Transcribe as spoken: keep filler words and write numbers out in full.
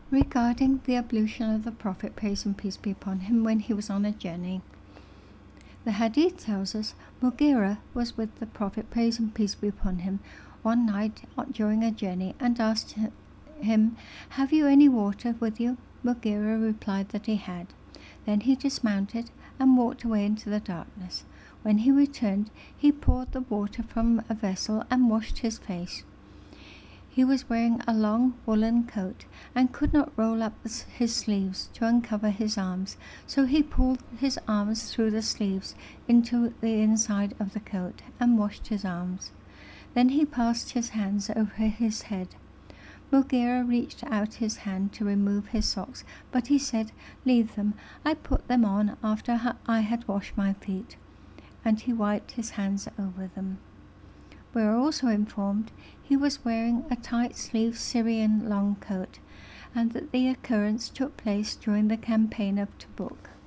regarding the ablution of the Prophet, praise and peace be upon him, when he was on a journey. The Hadith tells us Mughira was with the Prophet, praise and peace be upon him, one night during a journey, and asked him, "Have you any water with you?" Mughira replied that he had. Then he dismounted and walked away into the darkness. When he returned, he poured the water from a vessel and washed his face. He was wearing a long woolen coat and could not roll up his sleeves to uncover his arms, so he pulled his arms through the sleeves into the inside of the coat and washed his arms. Then he passed his hands over his head. Mughira reached out his hand to remove his socks, but he said, "Leave them, I put them on after I had washed my feet," and he wiped his hands over them. We are also informed he was wearing a tight-sleeved Syrian long coat, and that the occurrence took place during the campaign of Tabuk.